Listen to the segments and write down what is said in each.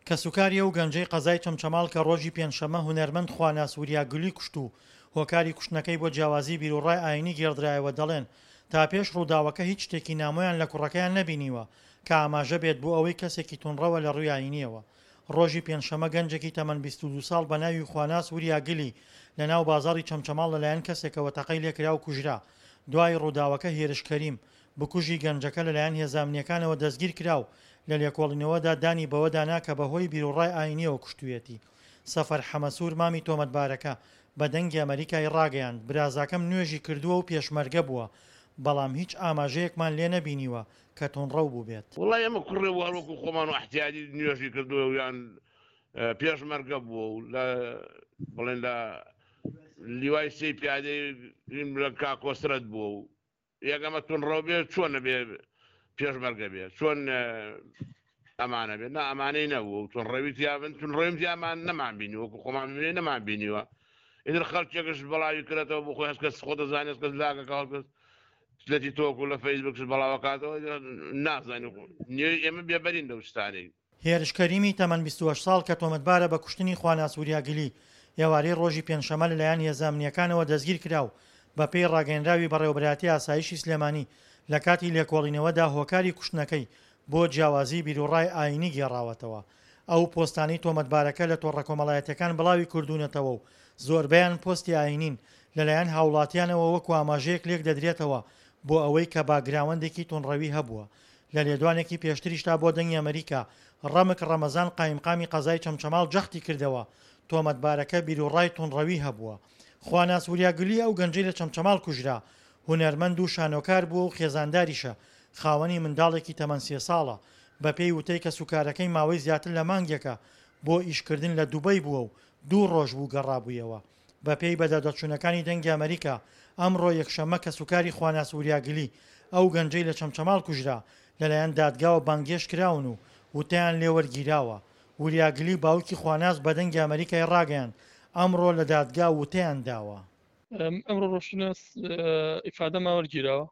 کە سوکاری و گەنجەی قەزای چەمچەماڵ کە ڕۆژی پێنجشەمە هونەرمەند خوانا سووریا کوشت و هۆکاری کوشتنەکەی بۆ جیاوازی بیرروڕای ئاینی گێڕدرایەوە دەڵێن تا پێش ڕووداوەکە هیچ شتێکی نامۆیان لە کوڕەکەیان نەبینیوە کە ئاماژە بێت بۆ ئەوەی کەسێکی تونڕەوە لە ڕووی ئاینیەوە. ڕۆژی پێنجشەمە گەنجێکی تەمەن 22 ساڵ بە ناوی خوانا سووریا لە ناو بازاڕی چەمچەماڵ لەلایەن کەسێکەوە تەقەی لێکرا و کوژرا. دوای ڕووداوەکە هێرش کەریم بکوژی گەنجەکە لەلایەن هێزانامنیەکانەوە دەستگیر کرا و لە لێکۆڵینەوەدا دانی بەوەدانا کە بەهۆی بیرروڕای ئاینیەوە کوشتویەتی. سەفەر حەمەسوور مامی تۆمەتبارەکە بە دەنگی ئەمریکای ڕاگەیاند برازاکەم نوێژی کردووە و پێشمەرگە بووە بەڵام هیچ ئاماژەیەکمان لێ نەبینیوە کە تونڕەو بوو بێت. وڵای ئەمە کوڕێ وەکو خۆمان و احتیاجی نوێژی کردووە یان پێشمەرگە بووە و بڵێن لە لیوای سێ پیادەی لە کاکۆسرەت بووە و یەکەمە تونڕەو بێت چۆن نەبێ پێشمەرگە بێت چۆن ئەمانە بێت ئەمانەی نەبوو و تونڕەوی تیابن تونڕۆیم تیامان نەمان بینی وەکو خۆمان نەمان بینیوە. ئیتر خەڵکێکش بەڵاوی کردێتەوە بۆ خۆی هەست کەس خۆ دەزانێت کەس لاگە کاڵکەس سلەتی تۆک و لە فەیسبوکش بەڵاوەکاتەوە نازانانی نوێی ئێمە بێبەرین لەو شتانەی. هێرش کەریمی تەمەن 28 ساڵ کە تۆمەتبارە بە کوشتنی خوانا سووریا ئێوارەی ڕۆژی پێنجشەمە لەلایەن هێزانامنیەکانەوە دەستگیر کرا و بە پێی ڕاگەیەنراوی بەڕێوەبەرەتی ئاسایشی سلێمانی لە کاتی لێکۆڵینەوەدا هۆکاری کوشتنەکەی بۆ جیاوازی بیرروڕای ئاینی گێڕاوەتەوە. ئەو پۆستانی تۆمەتبارەکە لە تۆڕە کۆمەڵایەتەکان بڵاوی کردوونەتەوە و زۆربیان پۆستی ئاینین لەلایەن هاوڵاتیانەوە وەکو ئاماژەیەک لێک دەدرێتەوە بۆ ئەوەی کە باگراوەندێکی تونڕەوی هەبووە. لە لێدوانێکی پێشتریشتا بۆ دەنگی ئەمریکا ڕەمک ڕەمەزان قایمقامی قەزای چەمچەماڵ جەختی کردەوە تۆمەتبارەکە بیرروڕای تونڕەوی هەبووە. خوانا سووریا ئەو گەنجەی لە چەمچەماڵ کوژرا هونەرمەند و شانۆکار بووە و خێزانداریشە خاوەنی منداڵێکی تەمەن 3 ساڵە بە پێی وتەی کە سوکارەکەی ماوەی زیاتر لە مانگێکە بۆ ئیشکردن لە دووبەی بووە و 2 ڕۆژ بوو گەڕابوویەوە. بە پێی بەدەدەچوونەکانی دەنگی ئەمریکا ئەمڕۆ یەکشەممە کە سوکاری خوانا سووریا ئەو گەنجەی لە چەمچەماڵ کوژرا لەلایەن دادگاوە بانگێش کراون و وتیان لێوەرگیراوە. وریاگلی باوکی خواناس بە دەنگی ئەمریکای ڕاگەیان ئەمڕۆ لە دادگا وتیان داوە. ئەمڕۆ ڕۆشتنەس ئیفادە ماوەرگیراوە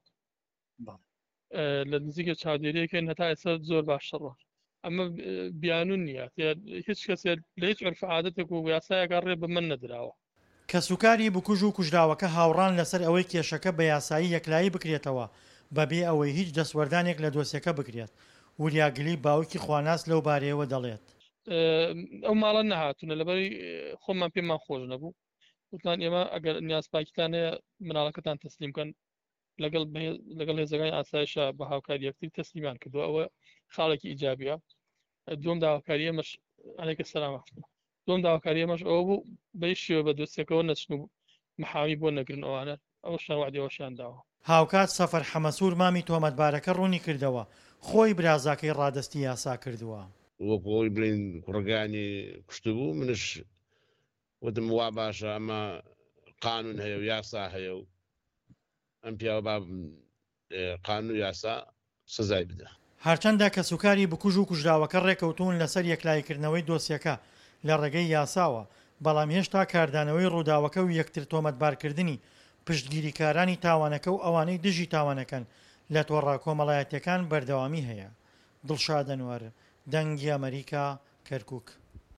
لە نزیکە چاودێریەکەن هەتا ئێستا زۆر باشتەڕە. ئەمە بیانون نییە هیچ کەس لە هیچ عرف عادەتێک و یاسایەکە ڕێ بە من نەدراوە. کە سوکاری بکوژ و کوژراوەکە هاوڕان لەسەر ئەوەی کێشەکە بە یاسایی یەکلایی بکرێتەوە بەبێ ئەوەی هیچ دەسوەردانێک لە دۆسیەکە بکرێت. وریاگلی باوکی خواناس لەو بارەیەوە دەڵێت ئەو ماڵە نەهاتونە لەبەری خۆمان پێمان خۆش نەبوو وتمان ئێمە ئەگەر نیازپاکتانەیە مناڵەکەتان تەسلیمکەن لەگەڵ هێزەکانی ئاسایشە بە هاوکاری یەکتری تەسلیمان کردو ئەوە خاڵێکی ئیجابیە. دوم داواکاری ئەمەش ئەلێکە سەلامە دوم داواکاری ئەمەش ئەوە بوو بەی شێوە بە دۆستێکەوە نەچن و محامی بۆ نەگرن ئەوانە ئەوە شاوادیەوەشیان داوە. هاوکات سەفەر حەمەسوور مامی تۆمەتبارەکە ڕوونی کردەوە خۆی برازاکەی ڕادستی یاسا کردووە. وەکۆی بڵین کوڕگانی کوشتبوو منش وتم وا باشە ئەمە قانون هەیە و یاسا هەیە و ئەم پیاوە با قانون و یاسا سزای بدە. هەرچەندە کە سوکاری بکوژ و کوژراوەکە ڕێکەوتون لەسەر یەکلایکردنەوەی دۆسیەکە لە ڕێگەی یاساوە بەڵام هێشتا کاردانەوەی ڕووداوەکە و یەکتر تۆمەتبارکردنی پشتگیریکارانی تاوانەکە و ئەوانەی دژی تاوانەکەن لە تۆڕە کۆمەڵایەتیەکان بەردەوامی هەیە. دڵشاد ئەنوەر، دەنگی ئەمریکا، کەرکووک.